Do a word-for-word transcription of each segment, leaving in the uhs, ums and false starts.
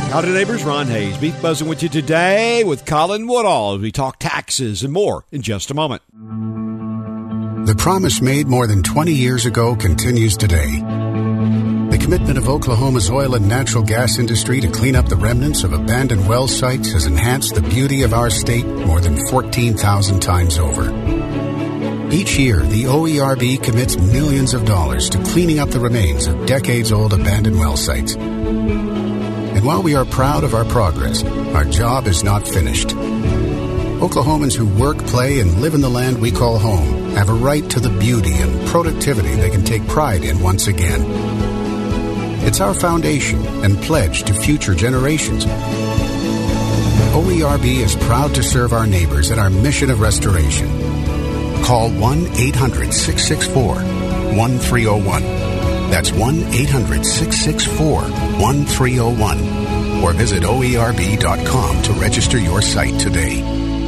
Howdy neighbors, Ron Hayes, Beef Buzzing with you today with Colin Woodall as we talk taxes and more in just a moment. The promise made more than twenty years ago continues today. The commitment of Oklahoma's oil and natural gas industry to clean up the remnants of abandoned well sites has enhanced the beauty of our state more than fourteen thousand times over. Each year, the O E R B commits millions of dollars to cleaning up the remains of decades-old abandoned well sites. And while we are proud of our progress, our job is not finished. Oklahomans who work, play, and live in the land we call home have a right to the beauty and productivity they can take pride in once again. It's our foundation and pledge to future generations. O E R B is proud to serve our neighbors in our mission of restoration. Call one eight hundred six six four one three zero one. That's one eight hundred six six four one three zero one. Or visit O E R B dot com to register your site today.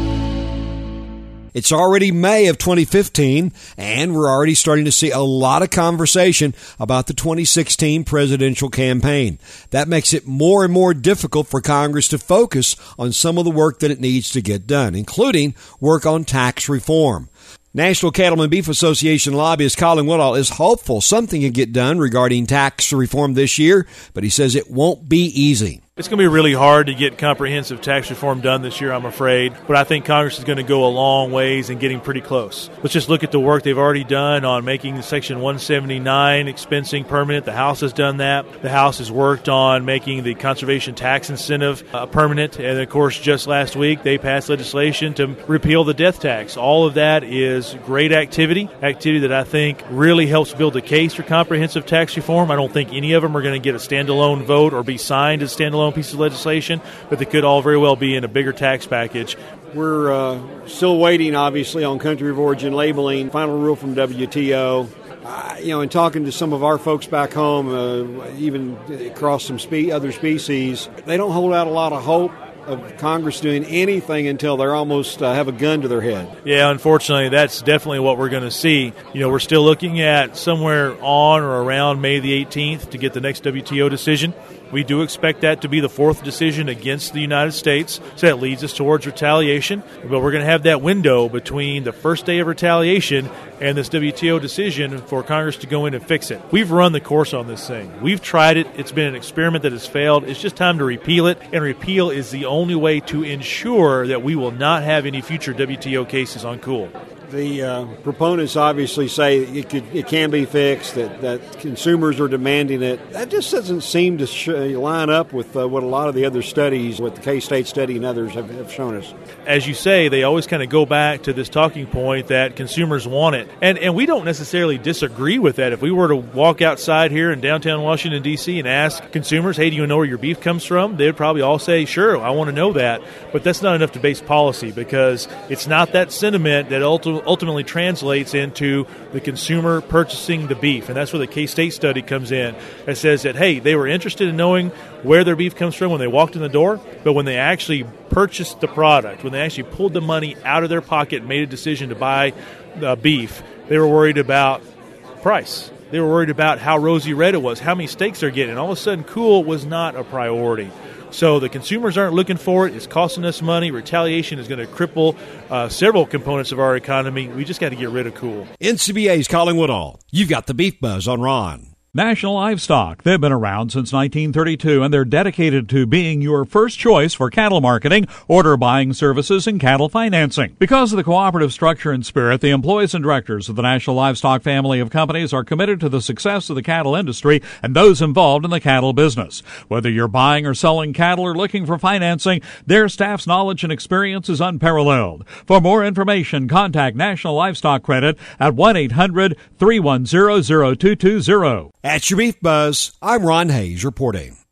It's already May of twenty fifteen, and we're already starting to see a lot of conversation about the twenty sixteen presidential campaign. That makes it more and more difficult for Congress to focus on some of the work that it needs to get done, including work on tax reform. National Cattlemen Beef Association lobbyist Colin Woodall is hopeful something can get done regarding tax reform this year, but he says it won't be easy. It's going to be really hard to get comprehensive tax reform done this year, I'm afraid, but I think Congress is going to go a long ways in getting pretty close. Let's just look at the work they've already done on making Section one seventy-nine expensing permanent. The House has done that. The House has worked on making the conservation tax incentive uh, permanent, and of course, just last week, they passed legislation to repeal the death tax. All of that is great activity, activity that I think really helps build the case for comprehensive tax reform. I don't think any of them are going to get a standalone vote or be signed as standalone pieces of legislation, but they could all very well be in a bigger tax package. We're uh, still waiting, obviously, on country of origin labeling, final rule from W T O. Uh, you know, in talking to some of our folks back home, uh, even across some spe- other species, they don't hold out a lot of hope of Congress doing anything until they're almost uh, have a gun to their head. Yeah, unfortunately, that's definitely what we're going to see. You know, we're still looking at somewhere on or around May the eighteenth to get the next W T O decision. We do expect that to be the fourth decision against the United States, so that leads us towards retaliation. But we're going to have that window between the first day of retaliation and this W T O decision for Congress to go in and fix it. We've run the course on this thing. We've tried it. It's been an experiment that has failed. It's just time to repeal it, and repeal is the only way to ensure that we will not have any future W T O cases on cool. The uh, proponents obviously say it could, it can be fixed, that, that consumers are demanding it. That just doesn't seem to sh- line up with uh, what a lot of the other studies, what the K-State study and others have, have shown us. As you say, they always kind of go back to this talking point that consumers want it. And and we don't necessarily disagree with that. If we were to walk outside here in downtown Washington, D C and ask consumers, hey, do you know where your beef comes from? They would probably all say, sure, I want to know that. But that's not enough to base policy, because it's not that sentiment that ultimately ultimately translates into the consumer purchasing the beef. And that's where the K-State study comes in. It says that, hey, they were interested in knowing where their beef comes from when they walked in the door, but when they actually purchased the product, when they actually pulled the money out of their pocket and made a decision to buy uh, beef, they were worried about price. They were worried about how rosy red it was, how many steaks they're getting. And all of a sudden, cool was not a priority. So the consumers aren't looking for it. It's costing us money. Retaliation is going to cripple uh, several components of our economy. We just got to get rid of cool. N C B A's Colin Woodall. You've got the Beef Buzz on Ron. National Livestock. They've been around since nineteen thirty-two, and they're dedicated to being your first choice for cattle marketing, order buying services, and cattle financing. Because of the cooperative structure and spirit, the employees and directors of the National Livestock family of companies are committed to the success of the cattle industry and those involved in the cattle business. Whether you're buying or selling cattle or looking for financing, their staff's knowledge and experience is unparalleled. For more information, contact National Livestock Credit at one eight hundred three one zero zero two two zero. At your Beef Buzz, I'm Ron Hayes reporting.